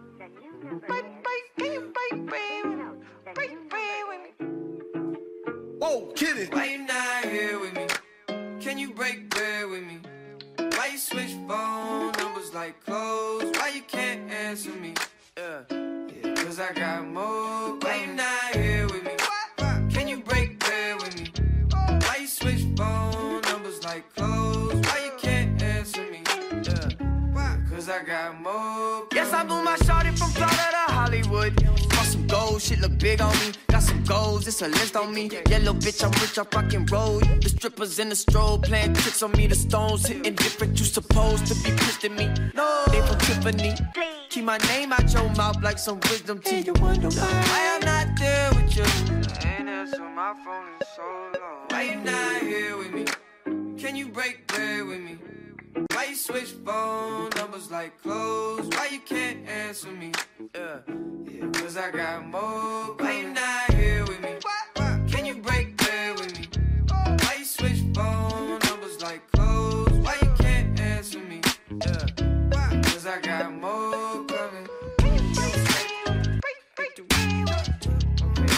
Can you break bread with me? Break bread with me. Whoa, kitty. Why you not here with me? Can you break bread with me? Why you switch phone numbers like clothes? Why you can't answer me? Yeah, cause I got more. Why you not here with me? Can you break bread with me? Why you switch phone numbers like clothes? Why you can't answer me? Yeah, cause I got more. Yes, I blew my shawty from Florida to Hollywood. Bought some gold, shit look big on me. Got some goals, it's a list on me. Yellow bitch, I'm rich, I rock and roll. The strippers in the strobe playing tricks on me. The stones hitting different, you supposed to be pissed at me. No, they from Tiffany. Keep my name out your mouth like some wisdom teeth. You wonder why I'm not there with you. I ain't answer my phone in so long. Why you not here with me? Can you break bread with me? Why you switch phone numbers like clothes? Why you can't answer me? Yeah, cause I got more. Why you not here with me? Can you break bread with me? Why you switch phone numbers like clothes? Why you can't answer me? Yeah, cause I got more coming. Can you break bread with me?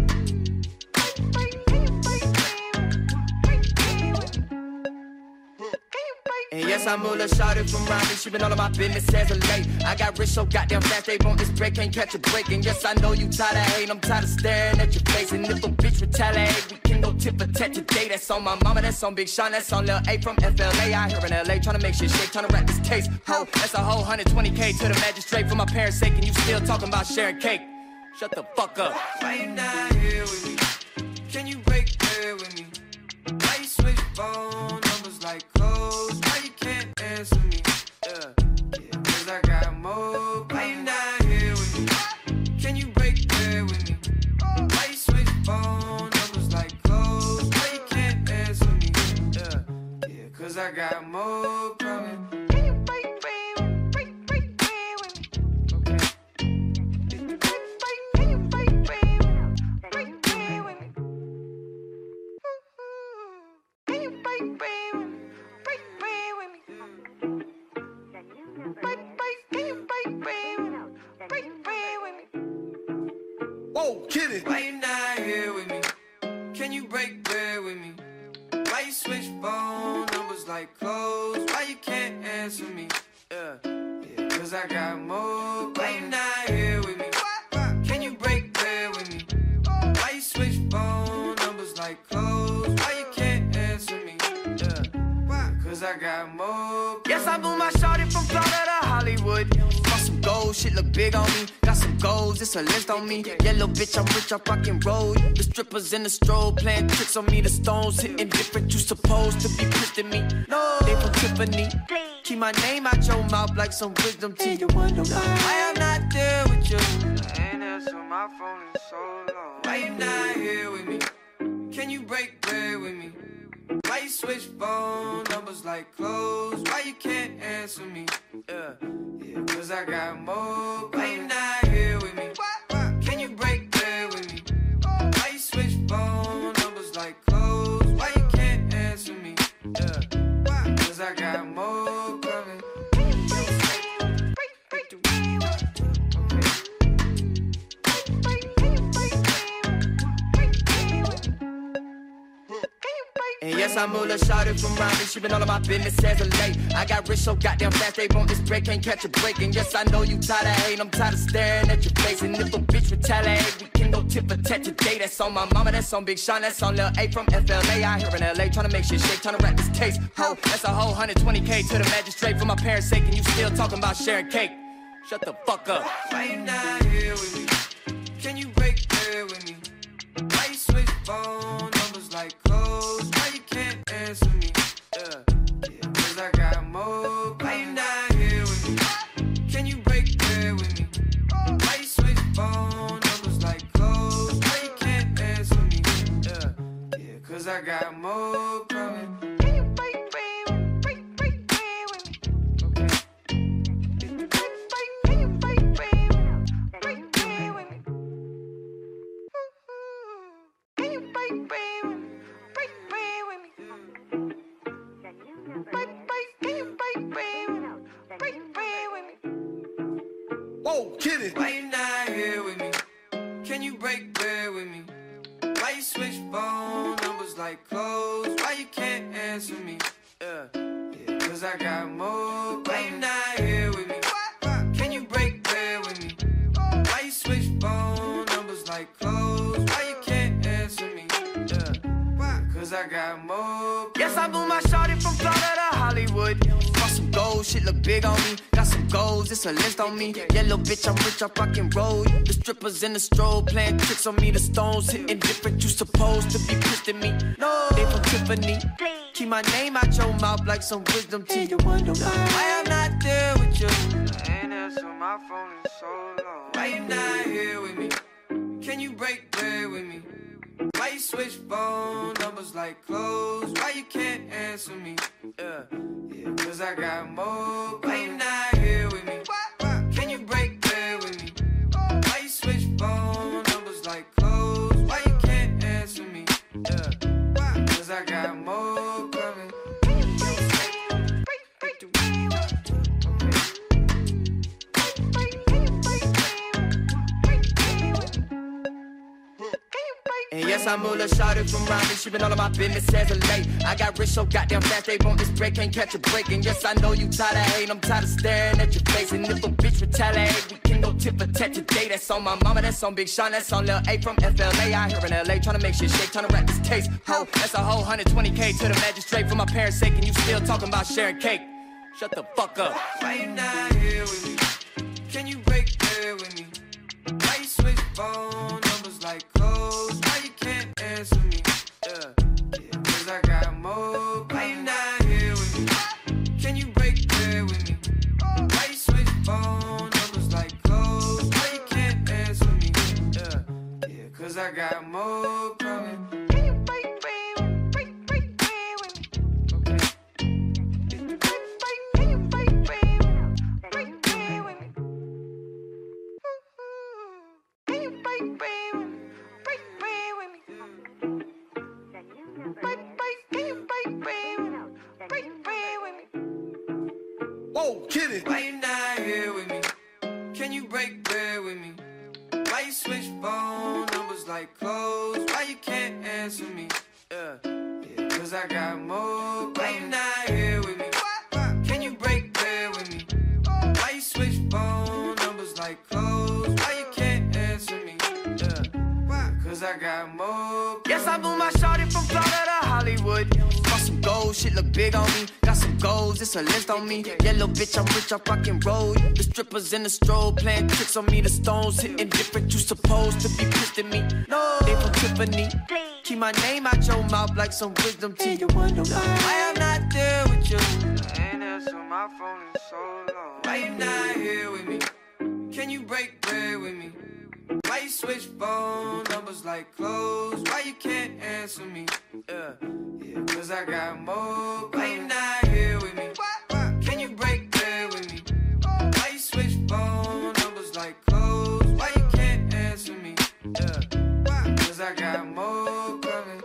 And yes, I'm Mula Shawty from Raleigh. She been all of my business as of late. I got rich so goddamn fast, they want this break, can't catch a break. And yes, I know you tired of hating, I'm tired of staring at your face. And if a bitch retaliate, we can go tit for tat today. That's on my mama, that's on Big Sean, that's on Lil A from FLA. Out here in LA, tryna make shit shake, tryna wrap this case. Ho, that's a whole 120K to the magistrate for my parents' sake. And you still talking about sharing cake. Shut the fuck up. Why you not here with me? Can you break bread with me? Why you switch phone numbers like clothes? Why you can't answer me? Yeah, cause I got more. Why you not here with me? Can you break bread with me? Why you switch phone numbers like clothes? Why you can't answer me? Yeah, cause I got more coming. Can you break bread with me? Okay. Can you break bread with me? Can you break bread with me? Break bread with me. Can you break bread with me? Break bread with me. Whoa, kitty. Why you not here with me? Can you break bread with me? Why you switch phone numbers like clothes? Why you can't answer me? Yeah, cause I got more. Why you not here with me? Can you break bread with me? Why you switch phone numbers like clothes? Why you can't answer me? Yeah, cause I got more. Yes, I blew my shawty from Florida to Hollywood. Bought some gold, shit look big on me. Got some goals, it's a list on me. Yellow bitch, I'm rich, I rock and roll. The strippers in the strobe playing tricks on me. The stones hitting different, you supposed to be pissed at me. No, they from Tiffany. Keep my name out your mouth like some wisdom teeth. You wonder why I'm not there with you. I ain't answer my phone in so long. Why you not here with me? Can you break bread with me? Why you switch phone numbers like clothes? Why you can't answer me? Yeah, cause I got more. Why you not here with me? Can you break bread with me? Why you switch phone numbers like clothes? Why you can't answer me? Yeah, cause I got more coming. And yes, I'm Mula Shawty from Raleigh. She been all of my business as of late. I got rich so goddamn fast, they want this break, can't catch a break. And yes, I know you tired of hating, I'm tired of staring at your face. And if a bitch retaliate, we can go tit for tat today. That's on my mama, that's on Big Sean, that's on Lil A from FLA. Out here in LA, tryna make shit shake, tryna wrap this case. Ho, that's a whole 120K to the magistrate for my parents' sake. And you still talking about sharing cake. Shut the fuck up. Why you not here with me? Can you break bread with me? Why you switch phone numbers like clothes? Why you can't answer me? Yeah, cause I got more. Why you not here with me? Can you break bread with me? Why you switch phone numbers like clothes? Why you can't answer me? Yeah, cause I got more coming. Can you break bread with me? Break bread with me? Can you break bread with me? Can you break bread with me? Break bread with me? Can you break bread with me? Break bread with me? Whoa, kitty. Why you not here with me? Can you break bread with me? Why you switch phone numbers like clothes? Why you can't answer me? Yeah, cause I got more. Why you not here with me? Can you break bread with me? Why you switch phone numbers like clothes? Why you can't answer me? Yeah, cause I got more. Yes, I blew my shawty from Florida to Hollywood. Bought some gold, shit look big on me. Got some goals, it's a list on me. Yellow bitch, I'm rich, I rock and roll. The strippers in the strobe playing tricks on me. The stones hitting different, you supposed to be pissed at me. No, they from Tiffany. Keep my name out your mouth like some wisdom teeth. You wonder why I'm not there with you. I ain't answer my phone in so long. Why you not here with me? Can you break bread with me? Why you switch phone numbers like clothes? Why you can't answer me? Yeah, cause I got more. Why you not here with me? Can you break bread with me? Why you switch phone numbers like clothes? Why you can't answer me? Yeah, cause I got more coming. Can you break bread? Break bread with me? And yes, I'm Mula Shawty from Raleigh. She been all of my business as of late. I got rich so goddamn fast, they want this break, can't catch a break. And yes, I know you tired of hating, I'm tired of staring at your face. And if a bitch retaliate, we can go tit for tat today. That's on my mama, that's on Big Sean, that's on Lil A from FLA. Out here in LA, tryna make shit shake, tryna wrap this case. Ho, that's a whole 120K to the magistrate for my parents' sake. And you still talking about sharing cake. Shut the fuck up. Why you not here with me? Can you break bread with me? Why you switch phone numbers like clothes? Why you can't answer me? Yeah, cause I got more. Why you not here with me? Can you break bread with me? Why you switch phone numbers like clothes? Why you can't answer me? Yeah, cause I got more coming. Can you break bread? Break bread with me? Can you break bread? Break bread with me? Can you break bread with me? Break bread with me? Can you break bread? Break bread with me? Whoa, kitty. Why you not here with me? Can you break bread with me? Why you switch phone numbers like clothes? Why you can't answer me? Yeah, cause I got more. Why you not here with me? Can you break bread with me? Why you switch phone numbers like clothes? Why you can't answer me? Yeah, cause I got more. Yes, I blew my shawty from Florida to Hollywood. Bought some gold, shit look big on me. Got some goals, it's a list on me. Yellow bitch, I'm rich, I rock and roll. The strippers in the strobe playing tricks on me. The stones hitting different, you supposed to be pissed at me. No, they from Tiffany. Keep my name out your mouth like some wisdom teeth. You wonder why I'm not there with you. I ain't answering my phone in so long. Why you not here with me? Can you break bread with me? Why you switch phone numbers like clothes? Why you can't answer me? Yeah, cause I got more. Why you not here with me? Can you break bread with me? Why you switch phone numbers like clothes? Why you can't answer me? Yeah, cause I got more coming.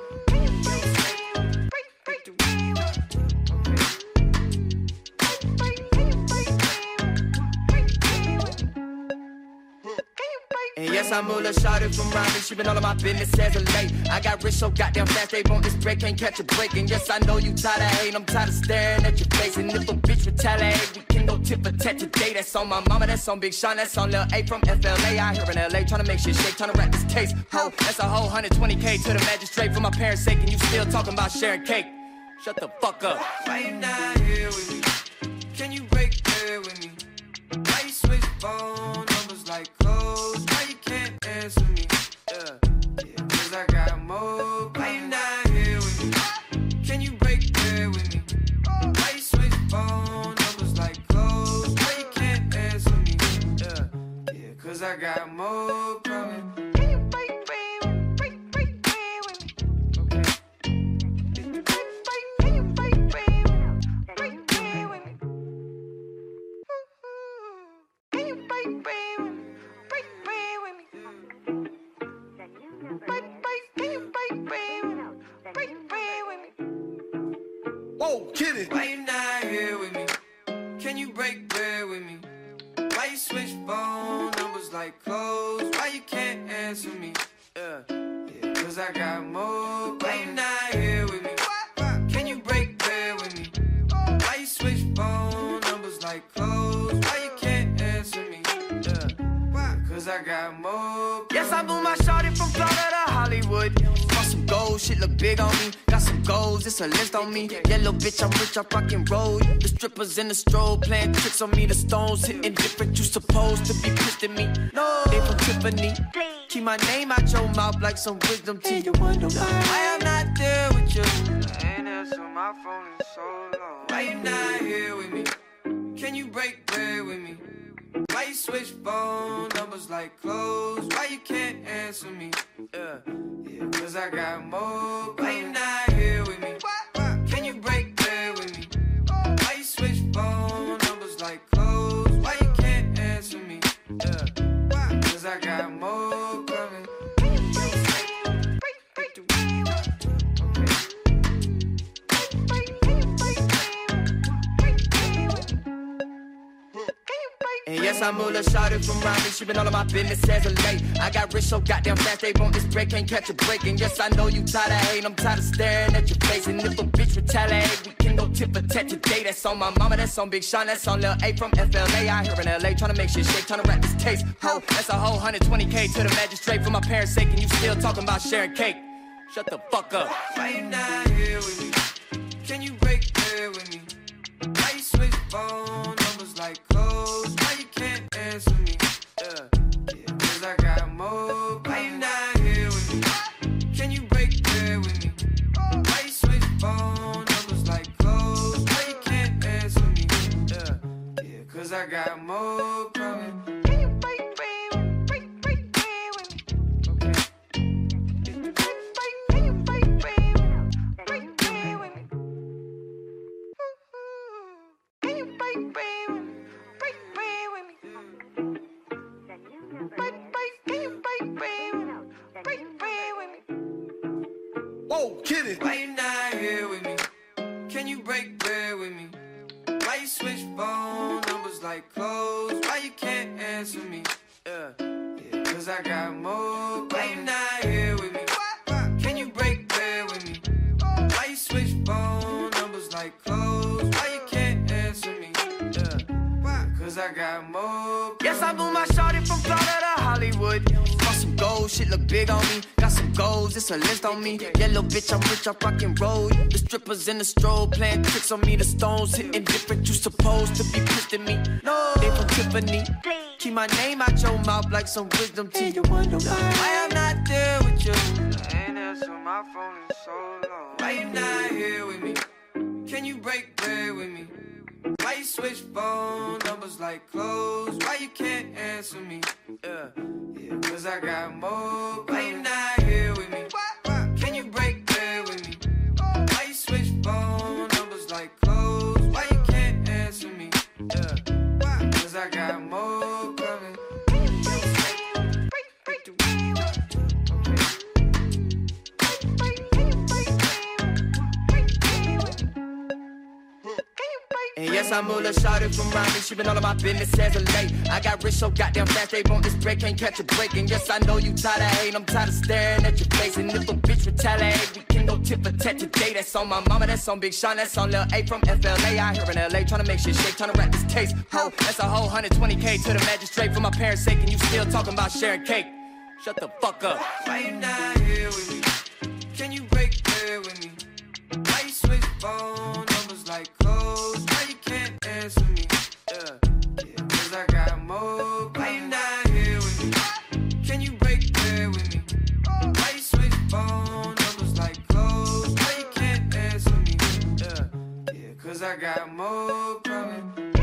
And yes, I'm Mula Shawty from Rhyming. She been all of my business as of late. I got rich so goddamn fast, they want this break, can't catch a break. And yes, I know you tired of hating, I'm tired of staring at your face. And if a bitch retaliate, we can go tit for tat today. That's on my mama, that's on Big Sean, that's on Lil A from FLA. Out here in LA, tryna make shit shake, tryna wrap this case. Ho, that's a whole 120K to the magistrate for my parents' sake. And you still talking about sharing cake. Shut the fuck up. Why you not here with me? Can you break bread with me? Why you switch phone numbers like clothes? Why you can't answer me? Yeah, cause I got more. Why you not here with me? Can you break bread with me? Why you switch phone numbers like clothes? Why you can't answer me? Yeah, cause I got more coming. Can you break bread with me? Okay. Can you break bread with me? Can you break bread with me? Break bread with me. Can you break bread with me? Break bread with me. Whoa, kitty. Why you not here with me? Can you break bread with me? Why you switch phone numbers like clothes? Why you can't answer me? Yeah, cause I got more. Why you not here with me? Can you break bread with me? Why you switch phone numbers like clothes? Why you can't answer me? Yeah, cause I got more. Yes, I moved my shawty from Florida to Hollywood. Want some gold, shit look big on me. Got some goals, it's a list on me. Yellow bitch, I'm rich, I rock and roll. The strippers in the strobe playing tricks on me. The stones hitting different, you supposed to be pissed at me. No, they from Tiffany. Keep my name out your mouth like some wisdom teeth. You wonder why I'm not there with you. I ain't answering my phone in so long. Why you not here with me? Can you break bread with me? Why you switch phone numbers like clothes? Why you can't answer me? Yeah, cause I got more. Why you not here with me? Can you break bread with me? Why you switch phone numbers like clothes? Why you can't answer me? Yeah, cause I got more coming. Can you break bread with me? And yes, I'm Mula Shawty from Rhyming. She been all of my business as of late. I got rich so goddamn fast, they want this break, can't catch a break. And yes, I know you tired of hating, I'm tired of staring at your face. And if a bitch retaliate, we can go tit for tat today. That's on my mama, that's on Big Sean, that's on Lil A from FLA. Out here in LA, tryna make shit shake, tryna wrap this case. Ho, that's a whole 120K to the magistrate for my parents' sake. And you still talking about sharing cake. Shut the fuck up. Why you not here with me? Can you break bread with me? Why you switch phone numbers like clothes? Why you can't answer me? Yeah, cause I got more. Why you not here with me? Can you break bread with me? Why you switch phone numbers like clothes? Why you can't answer me? Yeah, cause I got more coming. Can you break bread with me? Okay. Can you break bread with me? Can you break bread with me? Break bread with me. Can you break bread with me? Break bread with me. Whoa, kitty. Why you not here with me? Can you break bread with me? Why you switch phone numbers like clothes? Why you can't answer me? Yeah, cause I got more. Why you not here with me? Can you break bread with me? Why you switch phone numbers like clothes? Why you can't answer me? Yeah, cause I got more. Yes, I blew my shorty from Florida to Hollywood. Want some gold, shit look big on me. Got some goals, it's a list on me. Yeah, little bitch, I'm rich, I rock and roll. The strippers in the strobe playing tricks on me. The stones hitting different, you supposed to be pissed at me. No, they from Tiffany. Keep my name out your mouth like some wisdom teeth. You wonder why I'm not there with you. I ain't answering my phone in so long. Why you not here with me? Can you break bread with me? Why you switch phone numbers like clothes? Why you can't answer me? Yeah, cause I got more. Why you not here with me? Can you break bread with me? Why you switch phone numbers like clothes? Why you can't answer me? Yeah, cause I got more coming. And yes, I'm Mula Shawty from Rhyming. She been all of my business as of late. I got rich so goddamn fast, they want this break, can't catch a break. And yes, I know you tired of hating, I'm tired of staring at your face. And if a bitch retaliate, we can go tit for tat today. That's on my mama, that's on Big Sean, that's on Lil A from FLA. Out here in LA, tryna make shit shake, tryna wrap this case. Ho, that's a whole 120K to the magistrate for my parents' sake. And you still talking about sharing cake. Shut the fuck up. Why you not here with me? Can you break bread with me? Why you switch phone numbers like clothes? Why you can't answer me? Yeah, cause I got more. Why you not here with me? Can you break bread with me? Why you switch phone numbers like clothes? Why you can't answer me? Yeah, cause I got more coming.